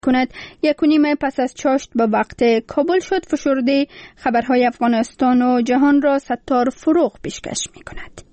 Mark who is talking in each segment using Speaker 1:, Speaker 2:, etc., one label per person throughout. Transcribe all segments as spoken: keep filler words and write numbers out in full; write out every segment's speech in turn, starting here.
Speaker 1: کند. یک و نیم پس از چاشت به وقت کابل شد. فشرده خبرهای افغانستان و جهان را ستار فروغ پیشکش می کند.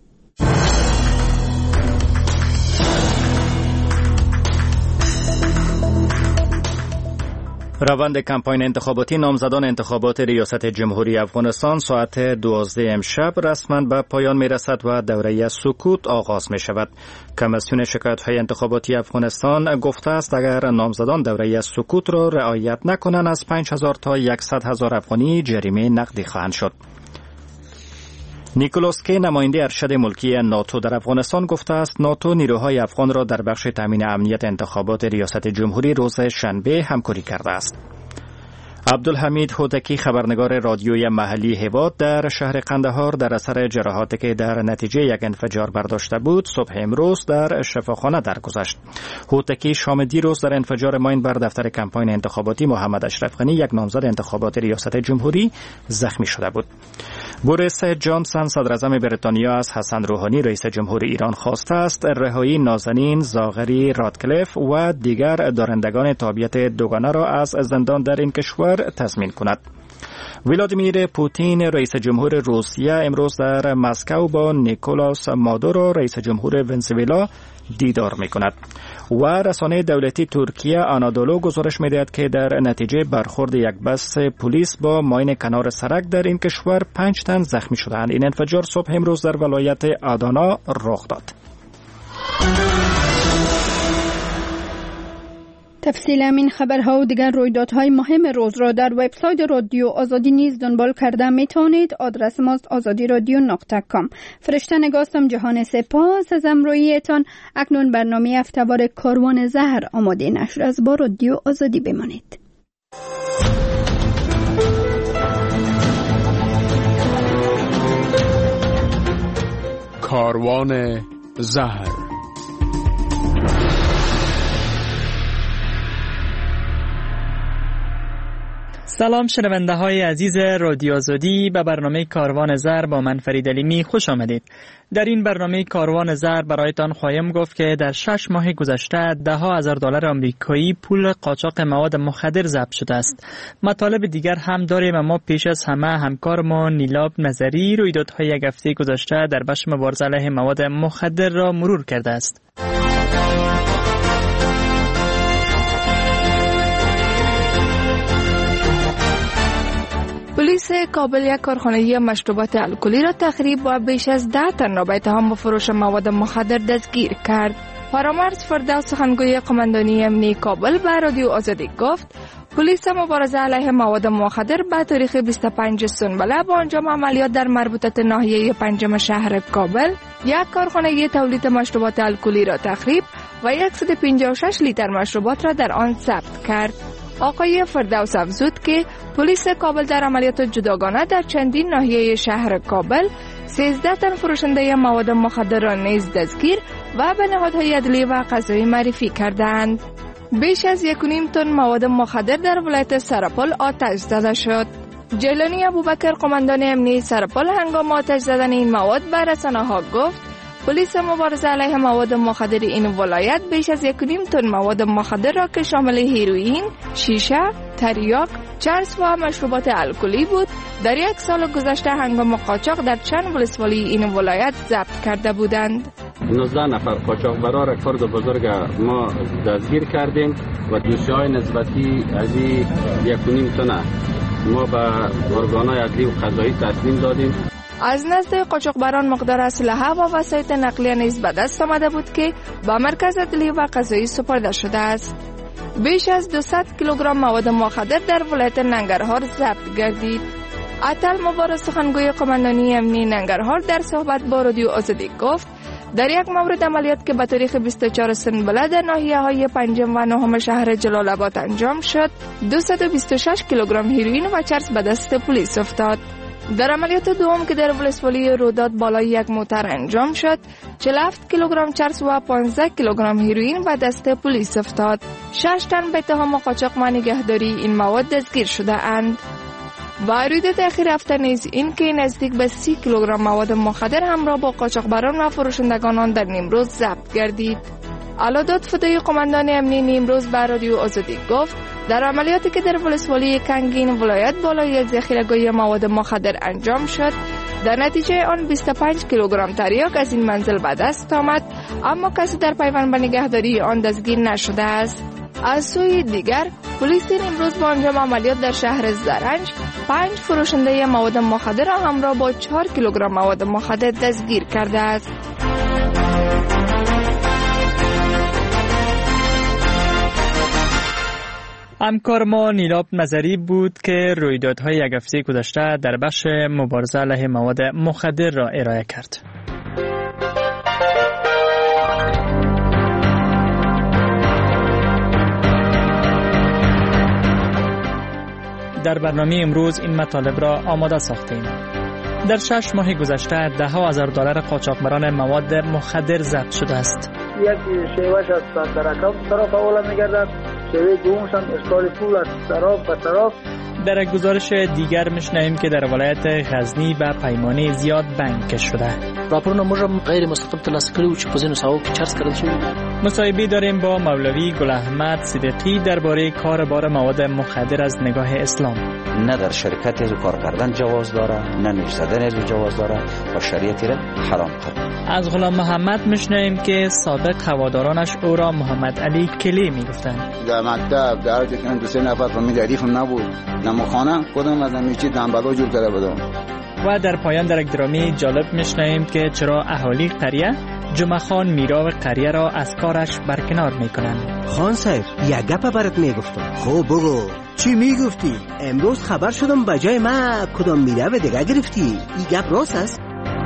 Speaker 2: روند کمپاین انتخاباتی نامزدان انتخابات ریاست جمهوری افغانستان ساعت دوازده امشب رسما به پایان می رسد و دوره سکوت آغاز می شود. کمیسیون شکایت‌های انتخاباتی افغانستان گفته است اگر نامزدان دوره سکوت را رعایت نکنند از پنج هزار تا صد هزار افغانی جریمه نقدی خواهند شد. نیکولاس کی نماینده ارشد ملکی ناتو در افغانستان گفته است ناتو نیروهای افغان را در بخش تامین امنیت انتخابات ریاست جمهوری روز شنبه همکاری کرده است. عبدالحمید هوتکی خبرنگار رادیوی محلی هواد در شهر قندهار در اثر جراحاتی که در نتیجه یک انفجار برداشته بود صبح امروز در شفاخانه درگذشت. هوتکی شام دیروز در انفجار ماین بر دفتر کمپاین انتخاباتی محمد اشرف غنی یک نامزد انتخابات ریاست جمهوری زخمی شده بود. بوریس جانسون صدر اعظم بریتانیا از حسن روحانی رئیس جمهور ایران خواسته است رهایی نازنین زاغری رادکلیف و دیگر دارندگان تابعیت دوگانه را از زندان در این کشور تضمین کند. ولادیمیر پوتین رئیس جمهور روسیه امروز در مسکو با نیکولاس مادورو رئیس جمهور ونزوئلا دیدار می کند و رسانه دولتی ترکیه آنادولو گزارش می دهد که در نتیجه برخورد یک بس پلیس با ماین کنار سرک در این کشور پنج تن زخمی شدند. این انفجار صبح امروز در ولایت آدانا رخ داد.
Speaker 1: تفصیل همین خبرها و دیگر رویدادهای مهم روز را در وبسایت رادیو آزادی نیز دنبال کرده می توانید. آدرس ماست آزادی رادیو نقطه کام. فرشته نگاستم جهان سپاس از همراهیتان. اکنون برنامه هفته‌وار کاروان زهر آماده نشر از با رادیو آزادی بمانید.
Speaker 3: کاروان زهر.
Speaker 4: سلام شنونده های عزیز رادیو آزادی، به برنامه کاروان زر با من فرید علیمی خوش آمدید. در این برنامه کاروان زر برایتان خواهیم گفت که در شش ماه گذشته ده ها هزار دلار آمریکایی پول قاچاق مواد مخدر ضبط شده است. مطالب دیگر هم داریم، اما پیش از همه همکار ما نیلاب نظری رویدادهای یک هفته گذشته در بخش مبارزه علیه مواد مخدر را مرور کرده است.
Speaker 5: پلیس کابل یک کارخانه مشروبات الکلی را تخریب و بیش از ده تن را به اتهام فروش مواد مخدر دستگیر کرد. فرامرز فردوس سخنگوی قماندانی امنیتی کابل به رادیو آزادی گفت پلیس مبارزه علیه مواد مخدر به تاریخ بیست و پنج سنبله با انجام عملیات در مربوطه ناحیه پنجم شهر کابل یک کارخانه تولید مشروبات الکلی را تخریب و صد و پنجاه و شش لیتر مشروبات را در آن ضبط کرد. آقای فردوس افزود که پلیس کابل در عملیات جداگانه در چندین ناحیه شهر کابل سیزده تن فروشنده مواد مخدر را نیز دستگیر و به نهادهای عدلیه و قضایی معرفی کردند. بیش از یک و نیم تن مواد مخدر در ولایت سرپل آتش زده شد. جیلانی ابوبکر قماندان امنیتی سرپل هنگام آتش زدن این مواد به رسانه‌ها گفت پلیس مبارزه علیه مواد مخدر این ولایت بیش از یک و نیم تن مواد مخدر را که شامل هیروئین، شیشه، تریاک، چرس و مشروبات الکلی بود در یک سال گذشته هنگام قاچاق در چند ولسوالی این ولایت ضبط کرده بودند.
Speaker 6: نوزده نفر قاچاقبرا را فرد بزرگ ما دستگیر کردیم و دوسیه‌های نسبتی از یک و نیم تن ما به ارگان‌های عدلی و قضایی تسلیم دادیم.
Speaker 5: از نزد قاچاقبران مقدار اسلحه و وسایط نقلیه نیز به دست آمده بود که به مرکز عدلی و قضایی سپرده شده است. بیش از دویست کیلوگرم مواد مخدر در ولایت ننگرهار ضبط گردید. عطل مبارز سخنگوی قماندانی امنیتی ننگرهار در صحبت با رادیو آزادی گفت در یک مورد عملیات که به تاریخ بیست و چهار سنبله در ناحیه‌های پنجم و نهم شهر جلال آباد انجام شد، دویست و بیست و شش کیلوگرم هیروئین و چرس به دست پلیس افتاد. در عملیات دوم که در ولسوالی روداد بالای یک موتر انجام شد، چهل و هفت کیلوگرم چرس و پانزده کیلوگرم هیروئین به دست پلیس افتاد. شش تن به اتهام قاچاق و نگهداری این مواد دستگیر شده اند. و رویداد اخیر هفته نیز این که نزدیک به سی کیلوگرم مواد مخدر همراه با قاچاقبران و فروشندگان آن در نیمروز ضبط گردید. علادات فدایی قماندان امنیه نیمروز به رادیو آزادی گفت در عملیاتی که در ولسوالی کنگین ولایت بالای یک ذخیره‌گاهی مواد مخدر انجام شد، در نتیجه آن بیست و پنج کیلوگرم تریاک از این منزل به دست آمد، اما کسی در پیوند به نگهداری آن دستگیر نشده است. از سوی دیگر پلیس نیمروز با انجام عملیات در شهر زرنج پنج فروشنده مواد مخدر را همراه با چهار کیلوگرم مواد مخدر دستگیر کرده است.
Speaker 4: همکار ما نیلاب نظری بود که رویدادهای یک هفته گذشته در بخش مبارزه علیه مواد مخدر را ارائه کرد. در برنامه امروز این مطالب را آماده ساختیم. در شش ماه گذشته ده ها هزار دلار قاچاقبران مواد مخدر ضبط شده است.
Speaker 7: یک شیوهش از در اکانت طرف حواله می‌گردد، شیوه دومش هم اشکال پول از طرف به طرف.
Speaker 4: در یک گزارش دیگر میشنویم که در ولایت غزنی به پیمانه زیاد بند کش شده.
Speaker 8: راپورونه موږ غیر مستقیم ترلاسه کړي و چې په ځینو ساحو کې چرس کړل شوی.
Speaker 4: مصاحبه داریم با مولوی گل احمد صدیقی درباره کاربار مواد مخدر از نگاه اسلام.
Speaker 9: نه در شرکت از کار کردن جواز داره، نه نیش زدن از جواز داره و شریعتی را حرام کرد.
Speaker 4: از غلام محمد میشنویم که سابق هوادارانش او را محمد علی کلی میگفتند.
Speaker 10: در مکتب در حالی که دو سه نفر فهمید عریفم نبود، نموخانه کدام از همیچی دنبالا جور کرده بودم.
Speaker 4: و در پایان در یک درامی جالب میشنویم که چرا اهالی قریه جمعه خان میرا و قریه را از کارش برکنار میکنند.
Speaker 11: خان صاحب یک گپ برات میگفتم. خب بگو چی میگفتی؟ امروز خبر شدم بجای ما کدام میره و دیگه گرفتی. این گپ راست است؟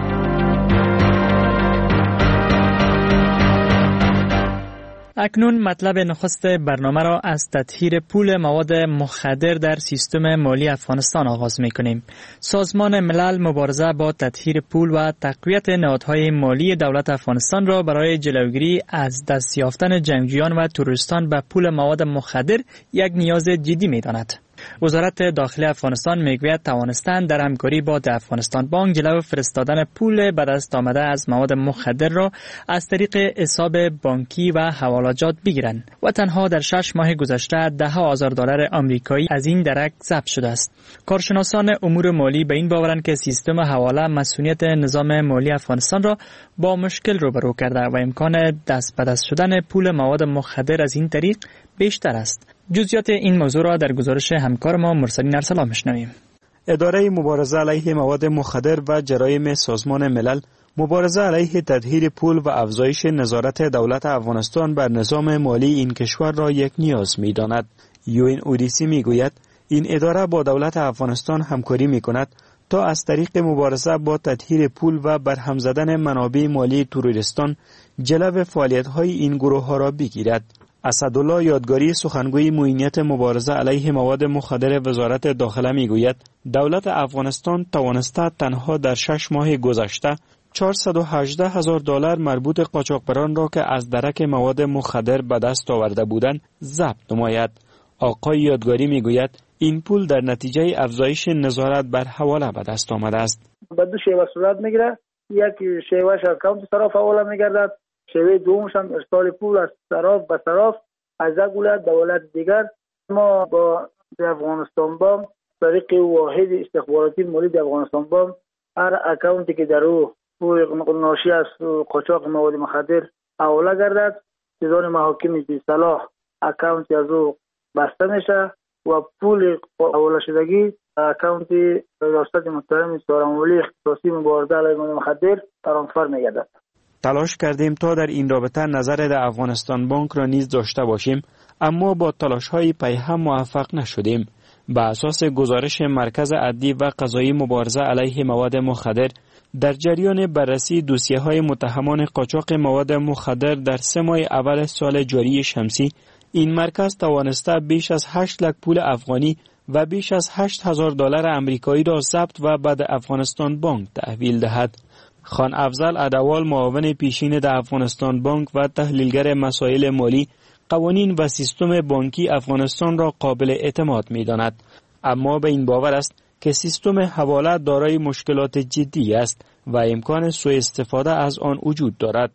Speaker 4: اکنون مطلب نخست برنامه را از تطهیر پول مواد مخدر در سیستم مالی افغانستان آغاز می‌کنیم. سازمان ملل مبارزه با تطهیر پول و تقویت نهادهای مالی دولت افغانستان را برای جلوگیری از دست یافتن جنگجویان و تروریستان به پول مواد مخدر یک نیاز جدی می‌داند. وزارت داخلی افغانستان میگوید توانستند در همکاری با افغانستان بانک جلو فرستادن پول به دست آمده از مواد مخدر را از طریق حساب بانکی و حوالجات بگیرند و تنها در شش ماه گذشته ده ها هزار دلار آمریکایی از این درک ضبط شده است. کارشناسان امور مالی به این باورند که سیستم حواله مسئولیت نظام مالی افغانستان را با مشکل روبرو کرده و امکان دست به دست شدن پول مواد مخدر از این طریق بیشتر است. جزئیات این موضوع را در گزارش همکار ما مرسلین ارسلان میشنویم.
Speaker 12: اداره مبارزه علیه مواد مخدر و جرایم سازمان ملل مبارزه علیه تطهیر پول و افزایش نظارت دولت افغانستان بر نظام مالی این کشور را یک نیاز می‌داند. یوین اودیسی میگوید این اداره با دولت افغانستان همکاری می‌کند تا از طریق مبارزه با تطهیر پول و برهم زدن منابع مالی تروریستان جلو فعالیت‌های این گروه‌ها را بگیرد. اسدالله یادگاری سخنگوی معینیت مبارزه علیه مواد مخدر وزارت داخله میگوید دولت افغانستان توانسته تنها در شش ماه گذشته چهارصد و هجده هزار دلار مربوط قاچاقبران را که از درک مواد مخدر به دست آورده بودند ضبط نماید. آقای یادگاری میگوید این پول در نتیجه افزایش نظارت بر حواله به دست آمده است.
Speaker 7: به دو شیوه صورت میگیره، یک شیوهش اکانت طرف حواله میگردد، شیوه دومش هم ارسال پول از طرف به طرف از یک ولایت به ولایت دیگر. ما با افغانستان بانک طریق واحد استخباراتی مالی افغانستان بانک هر اکانتی که در او پول ناشی از قاچاق مواد مخدر حواله گردد دیوان محاکم صلاح اکانتی از او بسته میشه و پول حواله شدگی اکانت ریاست محترم سازمان اختصاصی مبارزه علیه مواد مخدر ترانسفر میگردد.
Speaker 12: تلاش کردیم تا در این رابطه نظر در افغانستان بانک را نیز داشته باشیم، اما با تلاش‌های پیهم موفق نشدیم. به اساس گزارش مرکز عدلی و قضایی مبارزه علیه مواد مخدر در جریان بررسی دوسیه‌های متهمان قاچاق مواد مخدر در سه ماه اول سال جاری شمسی، این مرکز توانسته بیش از هشت لک پول افغانی و بیش از هشت هزار دلار آمریکایی را ضبط و به افغانستان بانک تحویل دهد. خان افضل عدوال معاون پیشین در افغانستان بانک و تحلیلگر مسائل مالی قوانین و سیستم بانکی افغانستان را قابل اعتماد می داند، اما به این باور است که سیستم حواله دارای مشکلات جدی است و امکان سوء استفاده از آن وجود دارد.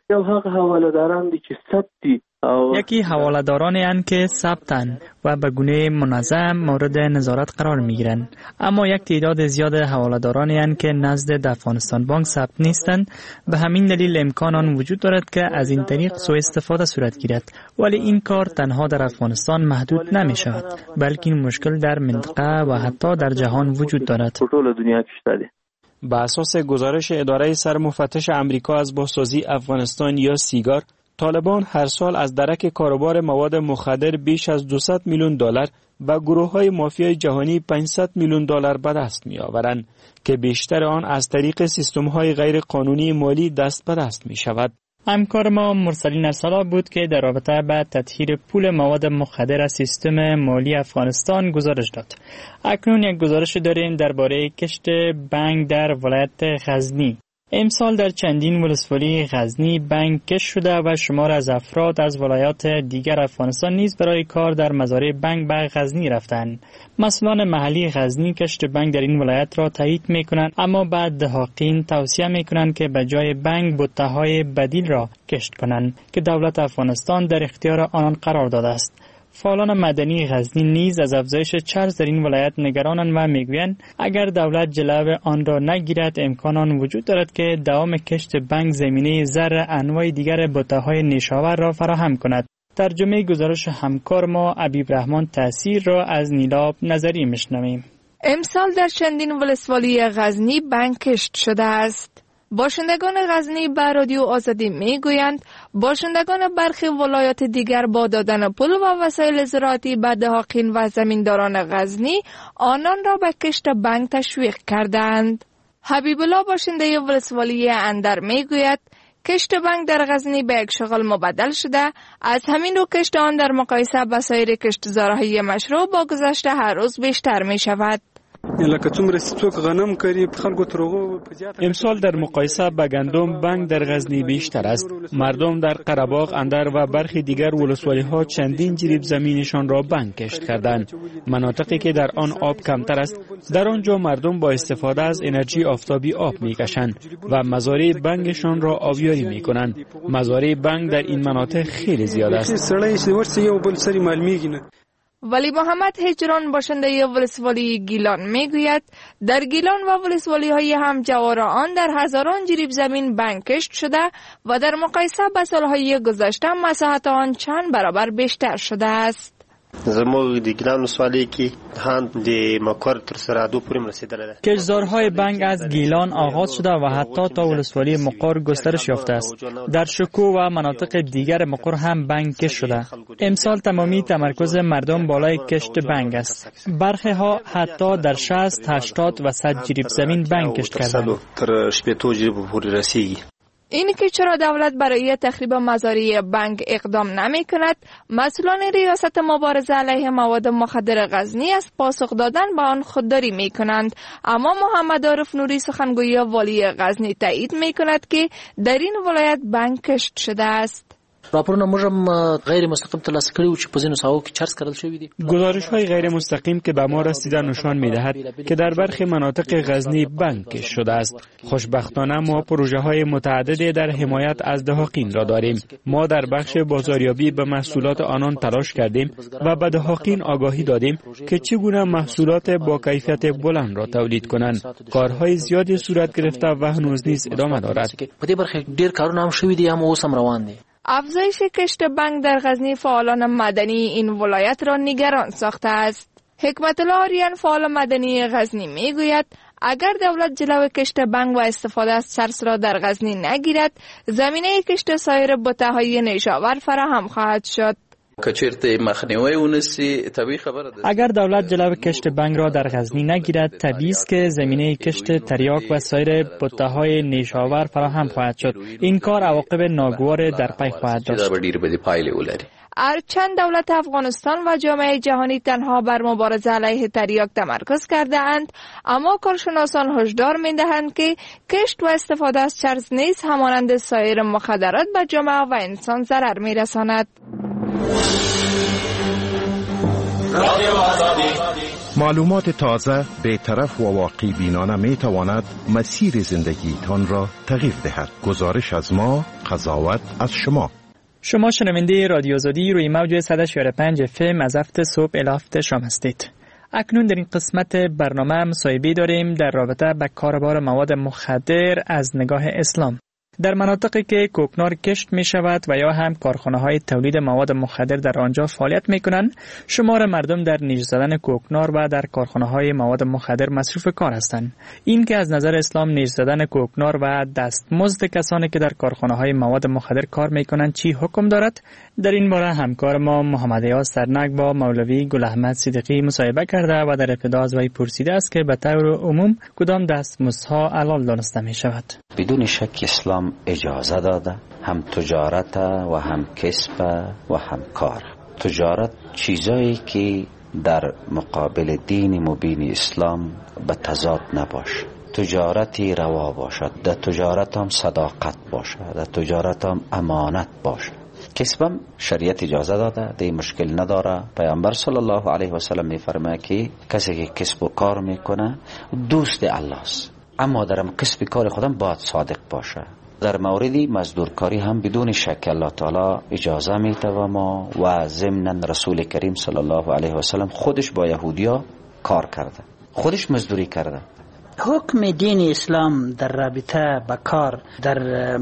Speaker 13: یو هغه حواله‌داران دي چې ثبت
Speaker 4: یکی حواله‌دارانی اند که ثبتند و به گونه منظم مورد نظارت قرار می‌گیرند، اما یک تعداد زیاد حواله‌دارانی اند که نزد افغانستان بانک ثبت نیستند. به همین دلیل امکان آن وجود دارد که از این طریق سوء استفاده صورت گیرد، ولی این کار تنها در افغانستان محدود نمی‌شود، بلکه این مشکل در منطقه و حتی در جهان وجود دارد.
Speaker 13: ټول دنیا کې شته دی.
Speaker 12: بر اساس گزارش اداره سرمفتش امریکا از بازسازی افغانستان یا سیگار، طالبان هر سال از درک کاروبار مواد مخدر بیش از دویست میلیون دلار و گروه‌های مافیای جهانی پانصد میلیون دلار به دست می‌آورند که بیشتر آن از طریق سیستم‌های غیر قانونی مالی دست به دست می‌شود.
Speaker 4: همکار ما مرسلین ارسلا بود که در رابطه با تطهیر پول مواد مخدر از سیستم مالی افغانستان گزارش داد. اکنون یک گزارش داریم درباره کشت بنگ در ولایت غزنی. امسال در چندین ولسوالی غزنی بنگ کشت شده و شمار از افراد از ولایات دیگر افغانستان نیز برای کار در مزارع بنگ به غزنی رفتند. مسئولان محلی غزنی کشت بنگ در این ولایت را تایید می‌کنند، اما بعد دهاقین توصیه می‌کنند که به جای بنگ بته‌های بدیل را کشت کنند که دولت افغانستان در اختیار آنان قرار داده است. فعالان مدنی غزنی نیز از افزایش چرس در این ولایت نگرانند و میگویند اگر دولت جلو آن را نگیرد امکان آن وجود دارد که دوام کشت بنگ زمینه زر انواع دیگر بته‌های نیشاور را فراهم کند. ترجمه گزارش همکار ما عبیب رحمان تأثیر را از نیلاب نظری میشنویم.
Speaker 5: امسال در چندین ولسوالی غزنی بنگ کشت شده است. باشندگان غزنی به رادیو آزادی میگویند باشندگان برخی ولایات دیگر با دادن پول و وسایل زراعتی به دهاقین و زمینداران غزنی آنان را به کشت بنگ تشویق کردند. حبیب الله باشنده ولسوالی اندر میگوید کشت بنگ در غزنی به یک شغل مبدل شده، از همین رو کشت آن در مقایسه با سایر کشتزارهای مشروع با گذشته هر روز بیشتر می شود.
Speaker 12: امسال در مقایسه با گندم بنگ در غزنی بیشتر است. مردم در قره‌باغ، اندر و برخی دیگر ولسوالی ها چندین جریب زمینشان را بنگ کشت کردند. مناطقی که در آن آب کمتر است، در آنجا مردم با استفاده از انرژی آفتابی آب میکشند و مزارع بنگشان را آبیاری میکنند. مزارع بنگ در این مناطق خیلی زیاد است.
Speaker 5: ولی محمد هجران باشنده ولسوالی گیلان میگوید در گیلان و ولسوالی های هم جوار آن در هزاران جریب زمین بنگ کشت شده و در مقایسه با سالهای گذشته مساحت آن چند برابر بیشتر شده است.
Speaker 14: زموږ د ګیلان ولسوالۍ کې هم د مکور تر سرحدو پورې رسیدلی ده.
Speaker 4: کشتزارهای بنگ از گیلان آغاز شده و حتی تا ولسوالی مقر گسترش یافته است. در شکو و مناطق دیگر مقر هم بنگ کشت شده. امسال تمامی تمرکز مردم بالای کشت بنگ است. برخی ها حتی در شصت، هشتاد و صد جریب زمین بنگ کشت کردند.
Speaker 14: تر شپږ جریب پورې رسیږي.
Speaker 5: این که چرا دولت برای تخریب مزارع بنگ اقدام نمی کند، مسئولان ریاست مبارزه علیه مواد مخدر غزنی از پاسخ دادن به آن خودداری می کنند. اما محمد عارف نوری سخنگوی والی غزنی تایید می کند که در این ولایت بنگ کشت شده است.
Speaker 8: راپورونه موږ هم غیر مستقیم ترلاسه کړي و چې په ځینو ساحو کې چرس کړل شوی دي.
Speaker 12: گزارش های غیر مستقیم که به ما رسیده نشان می‌دهد که در برخی مناطق غزنی بنگ کشت شده است. خوشبختانه ما پروژه های متعددی در حمایت از دهاقین را داریم. ما در بخش بازاریابی به محصولات آنان تلاش کردیم و به دهاقین آگاهی دادیم که چگونه محصولات با کیفیت بلند را تولید کنند. کارهای زیادی صورت گرفته و هنوز نیز ادامه دارد.
Speaker 8: په دې برخه ډیر کارونه هم شوي دي، هم اوس هم روان دي.
Speaker 5: افزایش کشت بنگ در غزنی فعالان مدنی این ولایت را نگران ساخته است. حکمت الله آریان فعال مدنی غزنی میگوید اگر دولت جلو کشت بنگ و استفاده از چرس را در غزنی نگیرد، زمینه کشت سایر بته‌های نیشاور فراهم خواهد شد.
Speaker 4: اگر دولت جلو کشت بنگ را در غزنی نگیرد، طبیعی است که زمینه کشت تریاک و سایر بته‌های نیشاور فراهم خواهد شد. این کار عواقب ناگوار در پی خواهد داشت.
Speaker 5: هرچند دولت افغانستان و جامعه جهانی تنها بر مبارزه علیه تریاک تمرکز کرده اند، اما کارشناسان هشدار می‌دهند که کشت و استفاده از چرس نیز همانند سایر مخدرات به جامعه و انسان ضرر می‌رساند.
Speaker 15: رادیو آزادی معلومات تازه، بی‌طرف و واقعی بینانه می تواند مسیر زندگیتان را تغییر دهد. گزارش از ما، قضاوت از شما.
Speaker 4: شما شنونده رادیو آزادی روی موج صد و چهار و پنج اف ام از هفت صبح الی هفت شام هستید. اکنون در این قسمت برنامه مصاحبه داریم در رابطه با کاربار مواد مخدر از نگاه اسلام. در مناطقی که کوکنار کشت می شود و یا هم کارخانه های تولید مواد مخدر در آنجا فعالیت می کنند، شمار مردم در نیش زدن کوکنار و در کارخانه های مواد مخدر مصروف کار هستند. این که از نظر اسلام نیش زدن کوکنار و دستمزد کسانی که در کارخانه های مواد مخدر کار می کنند چی حکم دارد؟ در این باره همکار ما محمد یاس سرنگ با مولوی گل احمد صدیقی مصاحبه کرده و در ابتدا از وی پرسیده است که به طور عموم کدام دستمزدها حلال دانسته می شود.
Speaker 9: بدون شک اسلام اجازه داده هم تجارت و هم کسب و هم کار. تجارت چیزایی که در مقابل دین مبین اسلام به تضاد نباشه. تجارتی روا باشد، در تجارت هم صداقت باشد، در تجارت هم امانت باشد. کسبم شریعت اجازه داده، دی مشکل نداره. پیامبر صلی الله علیه و سلم میفرماید که کسی که کسب و کار میکنه دوست الله است، اما در کسب کار خودم باید صادق باشه. در موردی مزدورکاری هم بدون شک الله تعالی اجازه میده و ما و ضمن رسول کریم صلی الله علیه و سلم خودش با یهودیا کار کرده، خودش مزدوری کرده.
Speaker 16: حکم دین اسلام در رابطه با کار در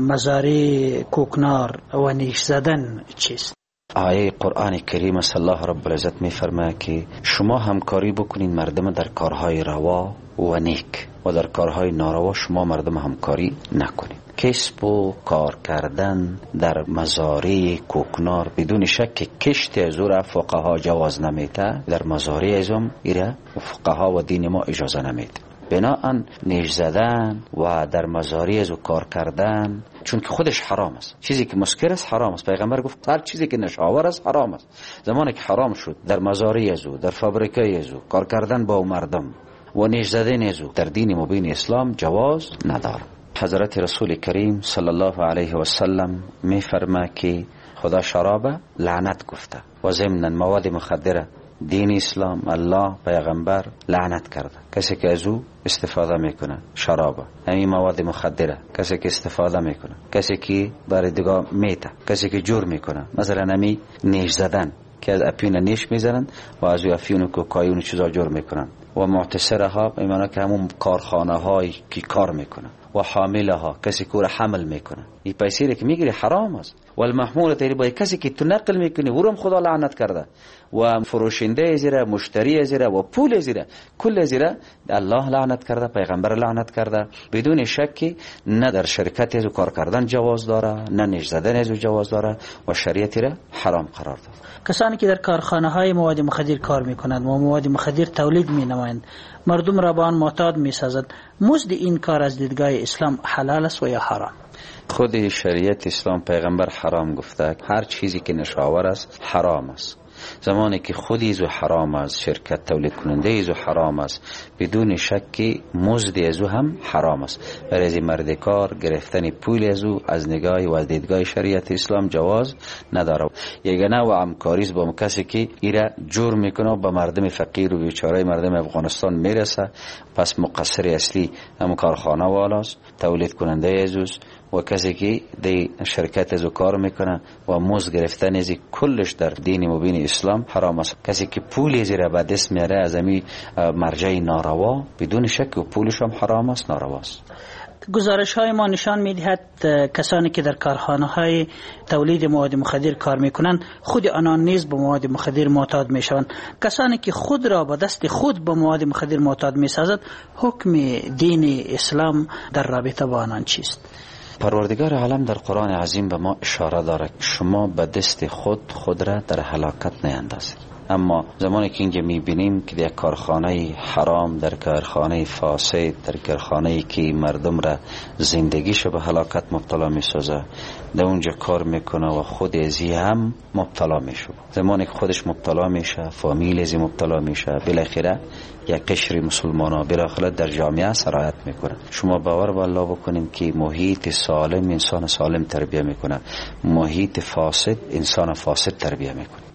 Speaker 16: مزارع کوکنار و نیش زدن چیست؟
Speaker 9: آیه قرآن کریم صلی الله رب العزت می فرماید که شما همکاری بکنین مردم در کارهای روا و نیک و در کارهای ناروا شما مردم همکاری نکنین. کسب و کار کردن در مزارع کوکنار بدون شک کشت از او را فقها جواز نمیده، در مزارع ازم ایره فقها و دین ما اجازه نمیده. بناهن نیش زدن و در مزارع از او کار کردن چون که خودش حرام است. چیزی که مسکر است حرام است. پیغمبر گفت هر چیزی که نشاور است حرام است. زمانی که حرام شد در مزارع از او، در فابریکه از او کار کردن با مردم و نیش زدن از او در دین مبین اسلام جواز ندارد. حضرت رسول کریم صلی الله علیه و سلم می فرماید که خدا شراب لعنت گفته و ضمن مواد مخدره دین اسلام الله پیغمبر لعنت کرده. کسی که از او استفاده میکنه شراب، همین مواد مخدره، کسی که استفاده میکنه، کسی که برای دیگه میته، کسی که جور میکنه، مثلا همین نیش زدن که از اپیون نیش میزنن و از او افیون و کوکائین چیزا جور میکنن و معتصره ها ایمانا که همون کارخانه هایی که کار میکنن و حامله ها کسی که حمل میکنه این پیسه که میگیری حرام است. و المحمول تیری باید کسی که تو نقل میکنی ورم خدا لعنت کرده و فروشنده زیره، مشتری زیره و پول زیره، کل زیره الله لعنت کرده، پیغمبر لعنت کرده. بدون شکی نه در شرکت از کار کردن جواز داره، نه نیش زدن از جواز داره و شریعت را حرام قرار داد.
Speaker 16: کسانی که در کارخانه های مواد مخدر کار میکنند و مواد مخدر تولید مینمایند، مردم را با آن معتاد میسازند، مزد این کار از دیدگاه اسلام حلال است و یا حرام؟
Speaker 9: خود شریعت اسلام پیغمبر حرام گفته، هر چیزی که نشاور است حرام است. زمانی که خودی از حرام است، شرکت تولید کننده از حرام است، بدون شک مزد از هم حرام است. برای مرد کار گرفتن پول از او از نگاه و از دیدگاه شریعت اسلام جواز نداره. یگانه و همکاری با کسی که ایرا جور میکنه با مردم فقیر و بیچاره مردم افغانستان میرسه، پس مقصر اصلی هم کارخانه والاست، تولید کننده ازوست و کسی که دی شرکت ازو کار میکنه و مزد گرفتن ازی کلش در دین مبین اسلام حرام است. کسی که پول ازی را به دست میاره از امی مرجع ناروا بدون شک و پولش هم حرام است، ناروا است.
Speaker 16: گزارش های ما نشان میدهد کسانی که در کارخانه های تولید مواد مخدر کار میکنند خود آنان نیز به مواد مخدر معتاد میشوند. کسانی که خود را با دست خود به مواد مخدر معتاد میسازند، حکم دین اسلام در رابطه با آنان چیست؟
Speaker 9: پروردگار عالم در قرآن عظیم به ما اشاره دارد شما به دست خود خود را در هلاکت نیندازید. اما زمانی که اینجا میبینیم که در کارخانه حرام، در کارخانه فاسد، در کارخانه که مردم را زندگیش به هلاکت مبتلا میسازه، در اونجا کار میکنه و خود ازی هم مبتلا میشه. زمانی که خودش مبتلا میشه، فامیل ازی مبتلا میشه، بالاخره یک قشر مسلمان ها بالاخره در جامعه سرایت میکنه. شما باور به الله بکنین که محیط سالم انسان سالم تربیه میکنه، محیط فاسد انسان فاسد تربیه میکنه.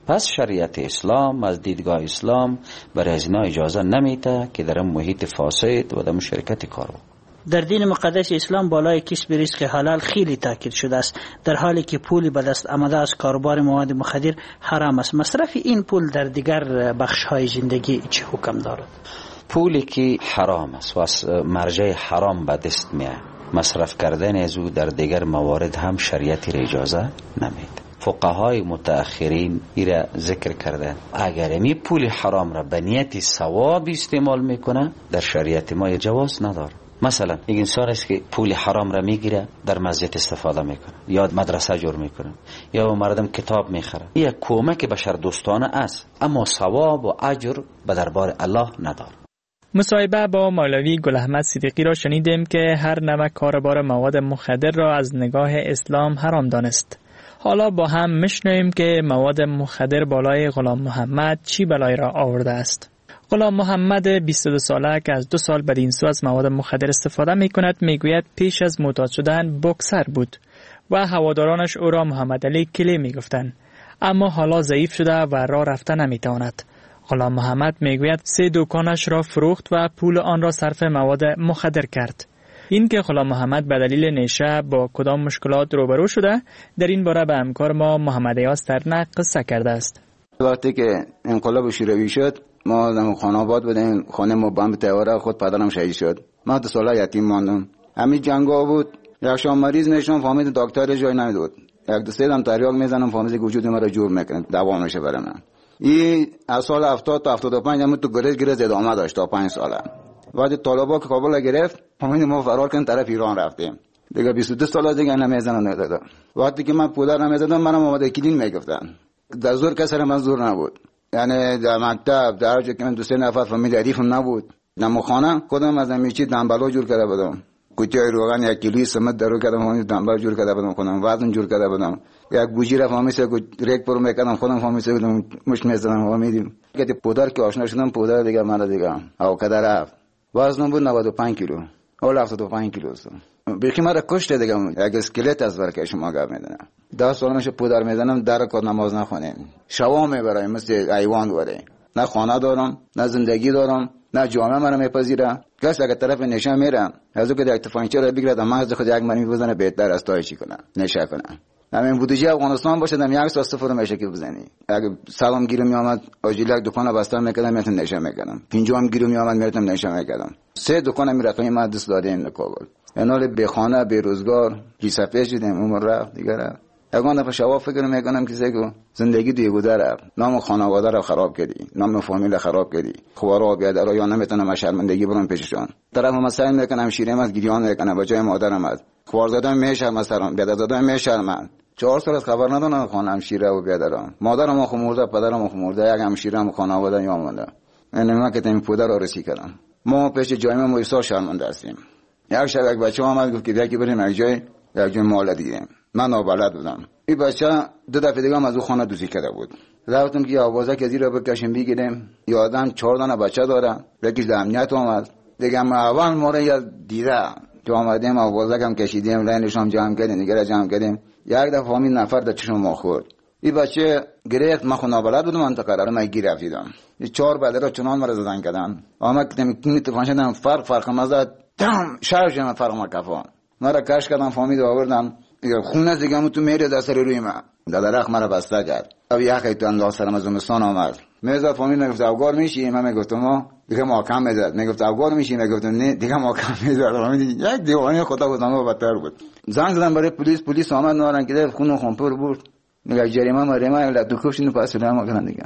Speaker 9: پس شریعت اسلام از دیدگاه اسلام برای از اینا اجازه نمیده که در محیط فاسد و در شرکت کار بکنن.
Speaker 16: در دین مقدس اسلام بالای کسب رزق حلال خیلی تاکید شده است، در حالی که پولی به دست آمده از کاروبار مواد مخدر حرام است. مصرف این پول در دیگر بخش‌های زندگی چه حکم دارد؟
Speaker 9: پولی که حرام است و از مرجع حرام به دست میاد، مصرف کردن از او در دیگر موارد هم شریعتی را اجازه نمیده. فقهای متأخرین ایرا ذکر کرده اگر می پول حرام را به نیت ثواب استعمال میکنه در شریعت ما جواز نداره. مثلا یک انسان است که پول حرام را میگیره در مسجد استفاده میکنه یا مدرسه جور میکنه یا مردم کتاب میخره، یک کمک بشر دوستانه است، اما ثواب و اجر به دربار الله نداره.
Speaker 4: مصاحبه با مولوی گل احمد صدیقی را شنیدیم که هر نوع کاروبار مواد مخدر را از نگاه اسلام حرام دانست. حالا با هم میشنویم که مواد مخدر بالای غلام محمد چی بلای را آورده است. غلام محمد بیست و دو ساله که از دو سال بدین سو از مواد مخدر استفاده می کند میگوید پیش از معتاد شدن بوکسر بود و هوادارانش او را محمد علی کلی می گفتند، اما حالا ضعیف شده و راه رفتن نمی تواند. غلام محمد میگوید سه دکانش را فروخت و پول آن را صرف مواد مخدر کرد. این که غلام محمد به دلیل نشه با کدام مشکلات روبرو شده، در این باره به همکار ما محمد ایاز ترنه قصه کرده است.
Speaker 10: وقتی که انقلاب شوروی شد ما در خانه آباد بودیم، خانه ما بمب تیاره خود پدرم شهید شد، ما دو ساله یتیم ماندم. همین جنگا بود، یک شام مریض میشم فهمید دکتر جای نمیداد، یک دو سه دم تریاق میزنم فهمید وجود مرا جور میکنه دوا میشه برای من. این از سال هفتاد تا هفتاد و پنج هم تو گریز گریز ادامه داشت تا پنج ساله. وقتی طالبا که کابل گرفت فهمید ما فرار کردیم طرف ایران رفتیم. دیگه بیست و دو سال دیگه نمیزنن ندادم. وقتی که من پدر نمیزدم منم اومده کلین میگفتن. در زور کسر من زور نبود. یعنی در مکتب در جا که من دو سه نفر فامیل عریفم نبود. نموخانه خودم از همیچی دنبالو جور کرده بودم. کوچه روغن یک کیلویی سمت درو کردم همین دنبال جور کرده بودم خودم، وزن جور کرده بودم. یک گوجی را فهمیسه که ریک پرو میکردم خودم فهمیسه بودم مش میزدم فهمیدیم. که پدر که آشنا شدم پدر دیگه من دیگه او کدر رفت. وزنم بود نود و پنج کیلو. اول هفتاد و پنج کیلو است. بیخی مرا کشته دیگه یک اسکلت از ورکه شما گفت میدونم. ده سال میشه پدر میزنم در کار نماز نخونیم. شوا میبرایم مثل ایوان وره. نه خانه دارم، نه زندگی دارم، نه جامعه مرا میپذیره. کس اگه طرف نشه میرم، از اون که یک تفنگچه را بگیرد مغز خود یک مرمی بزنه بهتر است تا چی کنه. نشه کنه. همین بودجه افغانستان باشه دم یک سال صفر میشه که بزنی. اگه سلام گیرم میامد آجیلک دکان بسته میکردم میتونم نشه میکردم. پنجم گیرم میامد میتونم نشه میکردم. سه دکان می رقمی ما دست داریم در کابل. اینا به خانه به روزگار کیسه شدیم عمر رفت دیگه رفت. اگه دفعه شوا فکر میکنم که زگو زندگی دیگه گذره، نام خانواده رو خراب کردی، نام فامیل خراب کردی، خوارا بیادر یا نمیتونم شرمندگی برام پیششون. طرف مسائل میکنم شیرم از گریان میکنم با جای مادرم از خوار زدن میشرم مثلا بیادر زدن میشرم. چهار سال از خبر ندارم خانم شیره و بیادرم. مادرم خو مرده، پدرم خو مرده، یک همشیرم خانواده یا مونده. یعنی من که تیم پدر رو رسی کردم. ما پیش جای ما ایسا شرمنده هستیم. یک شب یک بچه آمد گفت که یکی بریم یک جای یک جای مال دیگه. من نابلد بودم. این بچه دو دفعه دیگه از اون خانه دوزی کرده بود. رفتم که آوازه که زیر بکشیم بگیریم. یادم چهار دانه بچه داره. یکیش در امنیت اومد. دیگه ما اول ما رو یاد دیده. تو آمدیم آوازه کم کشیدیم، لینش هم جمع کردیم، دیگه جمع کردیم. یک دفعه همین نفر در چشم ما خورد. این بچه گرفت، من خود نابلد بودم، من تقرار من گیر رفتیدم. این چهار بدر چنان مرا زدن کردن. آمد که می تفنشدم فرق فرق مزد دم شارژ من فرق ما کفان. مرا کش کردم فهمید آوردم. خون از دیگه تو میره دست روی من. دادرخ مرا بسته کرد. اب یخی تو انداز سرم از زمستان آمد. میزد فهمید میگفت افغان میشی، من میگفتم ما دیگه محکم میزد. میگفت افغان میشی، میگفتم نه دیگه محکم میزد. فهمید یک دیوانه خدا بود اما بدتر بود. زنگ زدم برای پلیس، پلیس آمد نارن که خون خون پر بود. میگه جریمه مریمه ولی تو کفشینو پاس فلان کردن دیگه.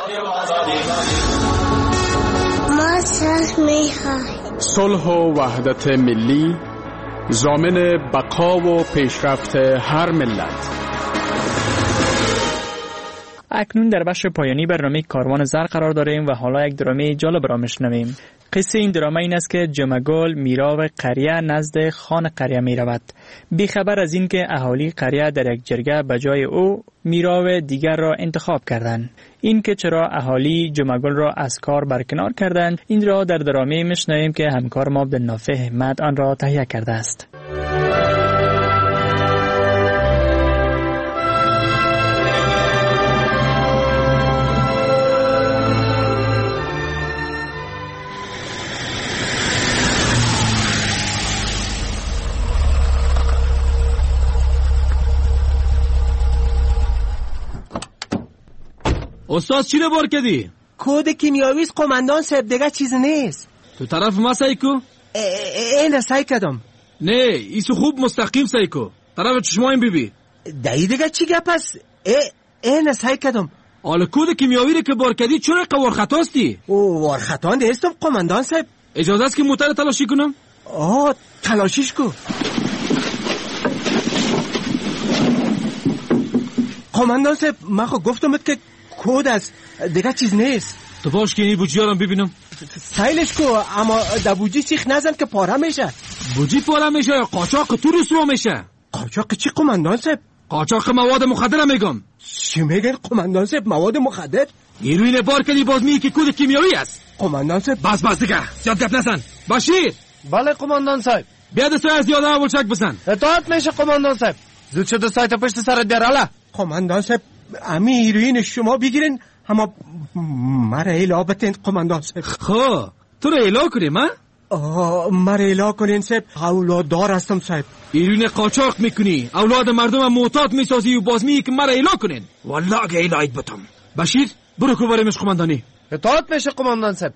Speaker 3: ما صلح میخواهیم.
Speaker 17: صلح و وحدت ملی ضامن بقا و پیشرفت هر ملت.
Speaker 4: اکنون در بخش پایانی برنامه کاروان زر قرار داریم و حالا یک درامه جالب را میشنویم. قصه این درامه این است که جمگل میراو قریه نزد خان قریه می رود. بیخبر از این که اهالی قریه در یک جرگه به جای او میراو دیگر را انتخاب کردند. این که چرا اهالی جمگل را از کار برکنار کردند، این را در درامه میشنویم که همکار ما عبدالنافع احمد آن را تهیه کرده است.
Speaker 18: استاد چی رو بار کردی؟
Speaker 11: کد کیمیاوی است قماندان صاحب، دیگه چیز نیست.
Speaker 18: تو طرف ما سایکو؟
Speaker 11: اینه سعی کردم.
Speaker 18: نه ایسو خوب مستقیم سایکو، طرف چشمایم بیبی.
Speaker 11: دایی دیگه چی گپ است؟ اینه سعی کردم.
Speaker 18: حالا کد کیمیاوی رو که بار کردی چرا قوار خطاستی؟
Speaker 11: او وار خطا نیستم قماندان صاحب.
Speaker 18: اجازه است که موتر تلاشی کنم؟
Speaker 11: آه تلاشیش کو. قماندان صاحب من خو گفتمت که کد است، دیگه چیز نیست.
Speaker 18: تو باش که این بوجی رو ببینم.
Speaker 11: سایلش کو، اما در بوجی سیخ نزن که پاره میشه.
Speaker 18: بوجی پاره میشه یا قاچاق تو رسوا میشه؟
Speaker 11: قاچاق چی قماندان صاحب؟
Speaker 18: قاچاق مواد مخدر میگم.
Speaker 11: چی میگن قماندان صاحب؟ مواد مخدر؟
Speaker 18: نیروی بار کردی باز میگی که کد کیمیایی است.
Speaker 11: قماندان صاحب
Speaker 18: بس بس دیگه زیاد گپ نزن. باشیر.
Speaker 19: بله قماندان صاحب.
Speaker 18: بیا دست از یاد اول چک بزن.
Speaker 19: اطاعت میشه قماندان صاحب. زود شد سایت پشت سرت بیار. حالا
Speaker 11: قماندان صاحب امی هیروین شما بگیرین، اما مرا ایلا بتین قماندان صاحب.
Speaker 18: خو تو رو ایلا کنیم ها؟
Speaker 11: آه مرا ایلا کنین صاحب، اولاد دار هستم صاحب.
Speaker 18: هیروین قاچاق میکنی، اولاد مردم معتاد میسازی و باز میگی که مرا ایلا کنین. والله اگه ایلایت بتم. بشیر برو کو بریم قماندانی.
Speaker 19: اطاعت میشه قماندان صاحب.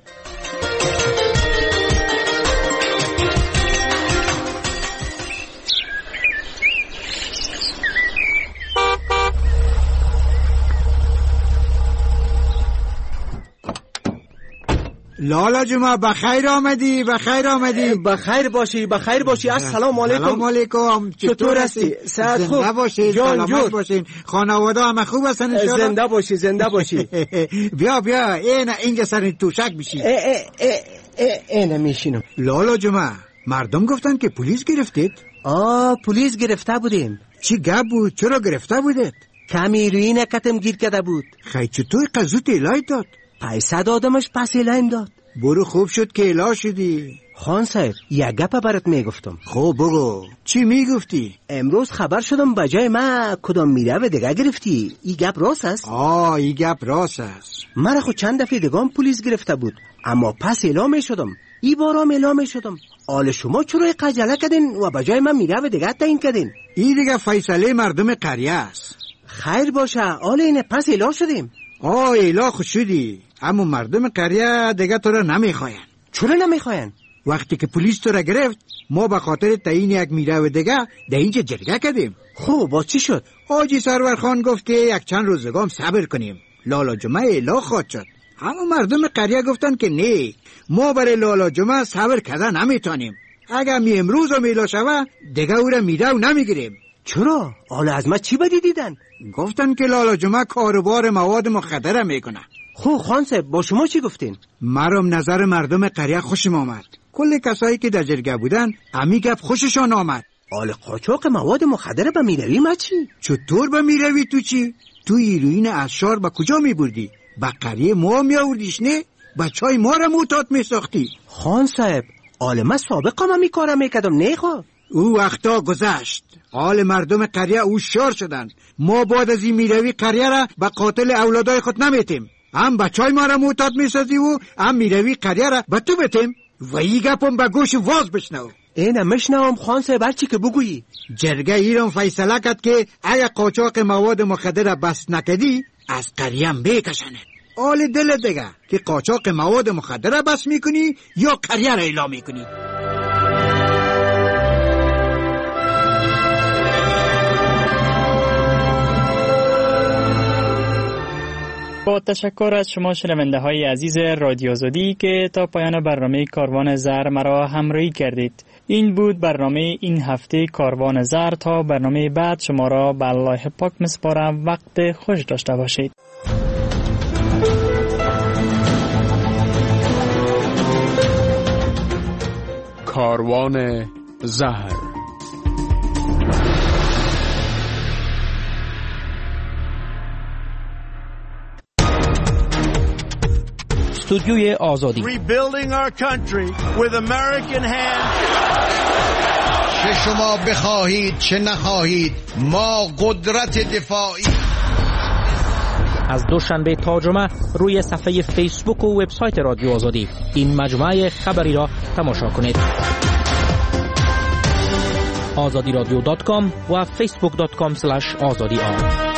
Speaker 20: لالا جمعه بخیر آمدی، بخیر آمدی.
Speaker 11: بخیر باشی، بخیر باشی. السلام علیکم.
Speaker 20: سلام علیکم.
Speaker 11: چطور هستی؟
Speaker 20: صحت خوب؟ زنده باشین، سلامت باشین. خانواده همه خوب هستن ان شاء الله؟
Speaker 11: زنده باشی، زنده باشی.
Speaker 20: بیا بیا این اینجا سر توشک بشی.
Speaker 11: اینه میشینم.
Speaker 20: لالا جمعه مردم گفتن که پلیس گرفتید؟
Speaker 11: آه پلیس گرفته بودیم.
Speaker 20: چی گپ بود؟ چرا گرفته بودید؟
Speaker 11: کمی روی کتم گیر کرده بود.
Speaker 20: خیلی چطور قزوت الهی داد؟
Speaker 11: پیسه دادمش پس الهیم داد.
Speaker 20: برو خوب شد که اله شدی.
Speaker 11: خان صاحب یک گپ برات میگفتم.
Speaker 20: خب بگو چی میگفتی؟
Speaker 11: امروز خبر شدم بجای ما کدام میره و دیگه گرفتی. این گپ راست است؟
Speaker 20: آه این گپ راست است.
Speaker 11: من خود چند دفعه دیگه پلیس گرفته بود، اما پس اعلام شدم. ای بارام اعلام شدم. آل شما چرا قجله کردین و بجای من میره و دیگه تعیین کردین؟
Speaker 20: این دیگه فیصله مردم قریه است.
Speaker 11: خیر باشه، آل اینه پس اعلام شدیم.
Speaker 20: آه اعلام خود شدی، اما مردم قریه دیگه تو را نمیخواین.
Speaker 11: چرا نمیخواین؟
Speaker 20: وقتی که پلیس تو را گرفت ما به خاطر تعیین یک میره و دیگه در اینجا جرگه کردیم.
Speaker 11: خب با چی شد؟
Speaker 20: حاجی سرور خان گفت که یک چند روزگام صبر کنیم، لالا جمعه اعلام خواهد شد. اما مردم قریه گفتن که نه، ما برای لالا جمعه صبر کردن نمیتونیم. اگر می امروز هم اعلام شود دیگه او را میره و نمیگیریم.
Speaker 11: چرا؟ حالا از ما چی بدی دیدن؟
Speaker 20: گفتن که لالا جمعه کاروبار مواد مخدر میکنه.
Speaker 11: خب خان صاحب با شما چی گفتین؟
Speaker 20: مرام نظر مردم قریه خوشم آمد. کل کسایی که در جرگه بودن امی گپ خوششان آمد.
Speaker 11: آل قاچاق مواد مخدر به میروی ما چی؟
Speaker 20: چطور به میروی تو چی؟ تو هیروین از شار به کجا میبردی؟ به قریه ما میآوردیش نه؟ بچهای ما را معتاد میساختی.
Speaker 11: خان صاحب آل ما سابقا ما میکارم میکردم نه خب؟
Speaker 20: او وقتا گذشت. حال مردم قریه او شار شدن. ما بعد از این میروی قریه را به قاتل اولادای خود نمیتیم. هم بچهای ما را معتاد میسازی و هم میروی قریه را به تو بتیم. و این گپم به گوش واز بشنو.
Speaker 11: اینه مشنوم خان صاحب، هرچی که بگویی.
Speaker 20: جرگه ایران فیصله کرد که اگر قاچاق مواد مخدر را بس نکدی از قریه‌ام بکشنه. حال دل دیگه که قاچاق مواد مخدر را بس میکنی یا قریه را اعلام میکنی.
Speaker 4: با تشکر از شما شنونده های عزیز رادیو آزادی که تا پایان برنامه کاروان زر مرا همراهی کردید. این بود برنامه این هفته کاروان زر. تا برنامه بعد شما را به الله پاک میسپارم. وقت خوش داشته باشید.
Speaker 17: کاروان زهر.
Speaker 21: استودیوی آزادی.
Speaker 22: Rebuilding our country with American hands.
Speaker 23: چه شما بخواهید چه نخواهید ما قدرت دفاعی.
Speaker 21: از دوشنبه تا جمعه روی صفحه فیسبوک و وبسایت رادیو آزادی این مجموعه خبری را تماشا کنید. آزادی رادیو دات کام و فیسبوک دات کام اسلش آزادی آر.